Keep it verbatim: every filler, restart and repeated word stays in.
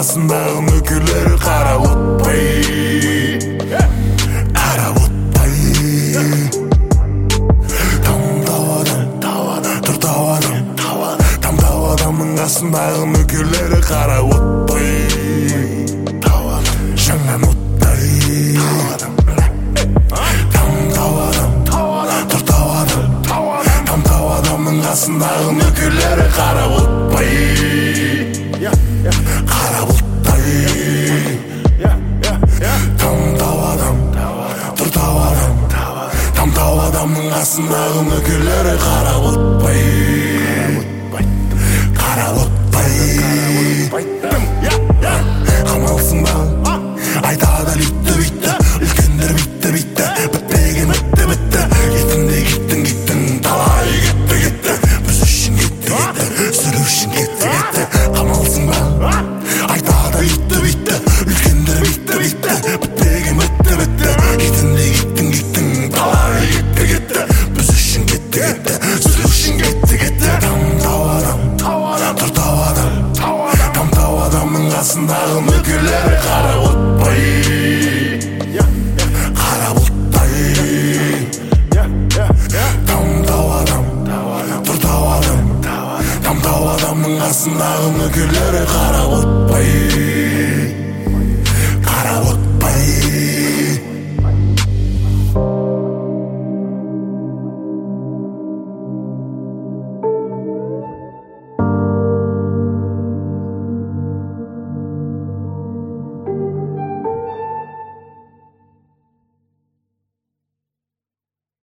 қасындағы нөкерлері қарап отпай, қарап отпай. Тамтау адам, тұр тау адам, тамтау адамның қасындағы нөкерлері қарап отпай, жаңа оттай. Тамтау адам, тұр тау адам, тамтау адамның қасындағы нөкерлері қарап отпай, қарап оттай. Тамтау адам, тұр тау адам, тамтау адамның қасындағы нөкерлері қарап отпай, қарап отпай. Қамалсың ба айтады бүйтті бүйтті, үлкендер бүйтті бүйтті, бітпеген бітті бітті. Кетінде кеттің кеттің, талай кетті кетті, біз үшін кетті кетті, сүру үшін кетті кетті. Қамалсың ба айтады бүйтті бүйтті, үлкендер бүйтті бүйтті, бітпеген бітті бітті. Кетінде кеттің кеттің, талай кетті кетті, біз үшін кетті кетті, сүру үшін кетті кетті. Тамтау адам, тұр тау адам, тамтау адамның қасындағы нөкерлері қарап отпай, қарап оттай. Тамтау адам, тұр тау адам, тамтау адамның қасындағы нөкерлері қарап отпай.